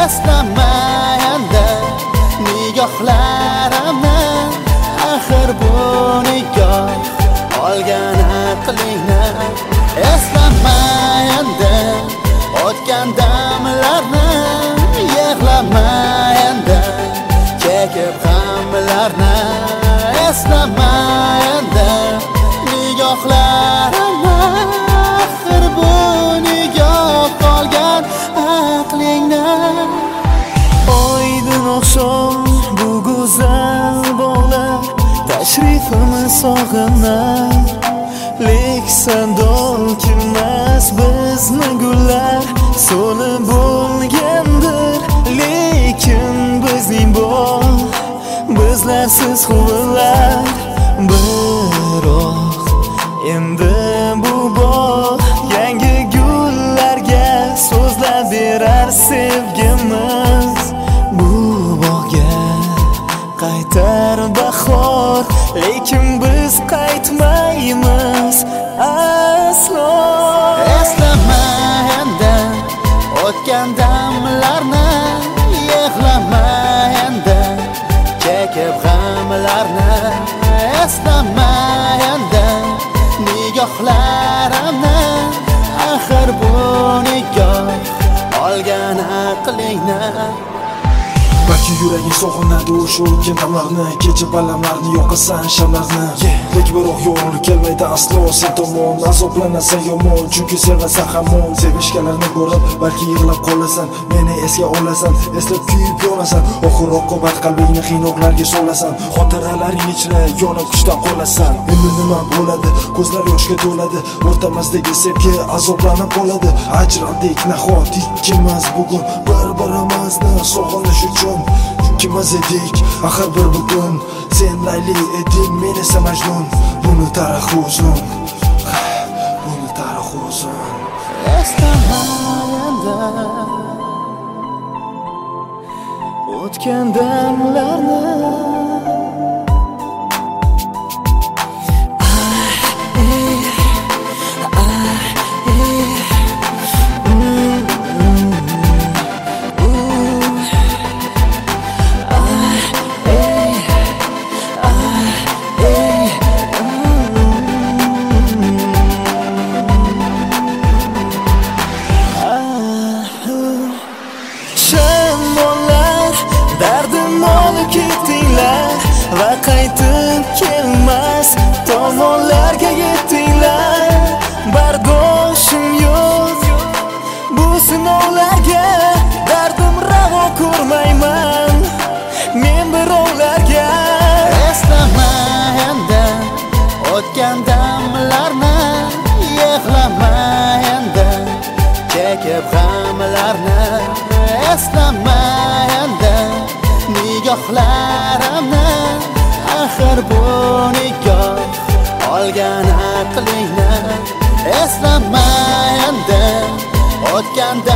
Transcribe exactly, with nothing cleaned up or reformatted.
eslamaganda nigohlarimni axir bu nigoh olgan aqlingni eslamaganda o'tgan damlarni yig'lamaganda chekib g'amlarni eslamaganda nigohlarimni axir bu nigoh olgan aqlingni oydin oqshom bu go'zal bog'lar tashrifini sog'inar leksan dol kirmas bizni gullar so'lib bo'lgandir lekin bizning bog' bizlarsiz huvillар biroq endi bu bog' yangi gullarga so'zlab berar sevgimiz bu bog'ga qaytar bahor lekin biz qaytmaymiz aslo eslamaganda o'tgan damlarni yig'lamaganda chekib g'amlarni eslamaganda nigohlarimni axir bu nigoh olgan aqlingni balki yuraging sog'inadi o'sha o'tgan damlarni kecha balamlarni yoqasan shamlarni lekin biroq yo'g'ri kelmaydi aslo sen tomon azoblanasan yomon chunki sevasan hamon sevishganlarni ko'rib balki yig'lab qolasan meni esga olasan eslab kuyib yonasan oxir oqibat qalbingni qiynoqlarga solasan xotiralaring ichra yonib kuchdan qolasan endi nima bo'ladi ko'zlar yoshga to'ladi o'rtamizdagi sevgi azoblanib qoladi ajraldik nahot ikkimiz bugun bir birimizni sog'inish uchun ikkimiz edik axir bir bugun sen Layli eding men esa Majnun buni tarixi uzun buni tarixi uzun eslamaganda o'tgan damlarni va qaytib kelmas tomonlarga yetdinglar bardoshim yo'q bu sinovlarga dardim ravo ko'rmayman men birovlarga eslamaganda o'tgan damlarni yig'lamaganda chekib g'amlarni eslamaganda nigohlarimni axir bu nigoh olgan aqlingni eslamaganda o'tgan